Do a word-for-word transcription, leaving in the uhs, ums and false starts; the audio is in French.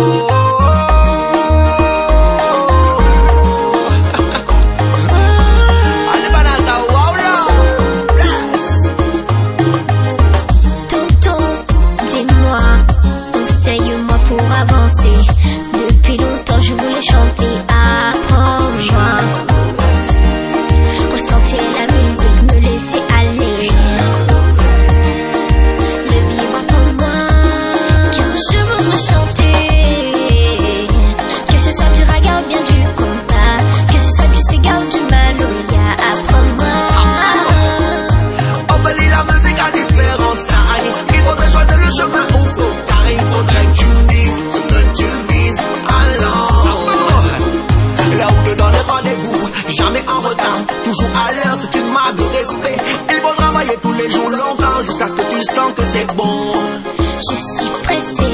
Depuis longtemps je voulais chanter, apprends-moi. Ressentir la musique, me laisser aller, le vivre pour moi. Car je voudrais chanter, que ce soit du raga ou bien du compas, que ce soit du Sega ou du Maloya, apprends-moi. Embellir la musique à différents styles, il faudrait choisir le chemin au faux time. Il faudrait que tu dises ce que tu vises. Là où te donne rendez-vous, jamais en retard, toujours à l'heure, c'est une marque de respect. Ils vont travailler tous les jours longtemps, jusqu'à ce que tu sens que c'est bon. Je suis pressée.